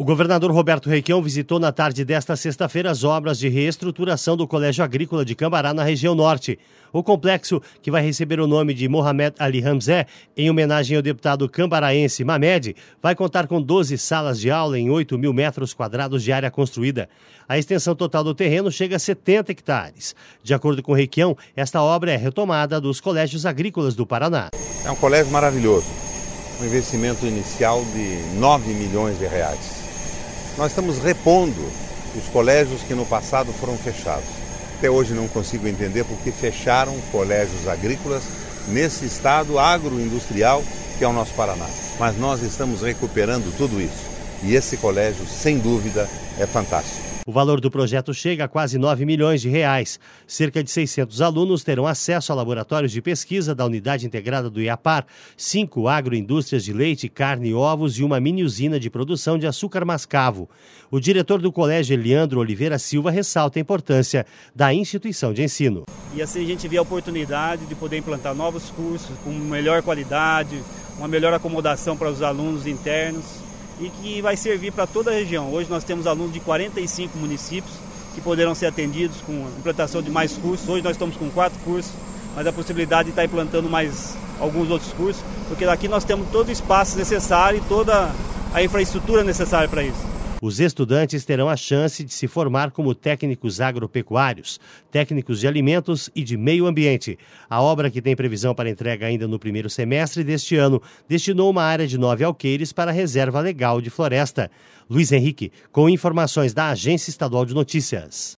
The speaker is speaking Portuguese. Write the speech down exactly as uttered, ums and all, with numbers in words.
O governador Roberto Requião visitou na tarde desta sexta-feira as obras de reestruturação do Colégio Agrícola de Cambará, na região norte. O complexo, que vai receber o nome de Mohamed Ali Hamzé, em homenagem ao deputado cambaraense Mamed, vai contar com doze salas de aula em oito mil metros quadrados de área construída. A extensão total do terreno chega a setenta hectares. De acordo com Requião, esta obra é retomada dos colégios agrícolas do Paraná. É um colégio maravilhoso, um investimento inicial de nove milhões de reais. Nós estamos repondo os colégios que no passado foram fechados. Até hoje não consigo entender por que fecharam colégios agrícolas nesse estado agroindustrial que é o nosso Paraná. Mas nós estamos recuperando tudo isso. E esse colégio, sem dúvida, é fantástico. O valor do projeto chega a quase nove milhões de reais. Cerca de seiscentos alunos terão acesso a laboratórios de pesquisa da Unidade Integrada do IAPAR, cinco agroindústrias de leite, carne e ovos e uma mini usina de produção de açúcar mascavo. O diretor do colégio, Eliandro Oliveira Silva, ressalta a importância da instituição de ensino. E assim a gente vê a oportunidade de poder implantar novos cursos com melhor qualidade, uma melhor acomodação para os alunos internos, e que vai servir para toda a região. Hoje nós temos alunos de quarenta e cinco municípios que poderão ser atendidos com a implantação de mais cursos. Hoje nós estamos com quatro cursos, mas a possibilidade de estar implantando mais alguns outros cursos, porque daqui nós temos todo o espaço necessário e toda a infraestrutura necessária para isso. Os estudantes terão a chance de se formar como técnicos agropecuários, técnicos de alimentos e de meio ambiente. A obra, que tem previsão para entrega ainda no primeiro semestre deste ano, destinou uma área de nove alqueires para a Reserva Legal de Floresta. Luiz Henrique, com informações da Agência Estadual de Notícias.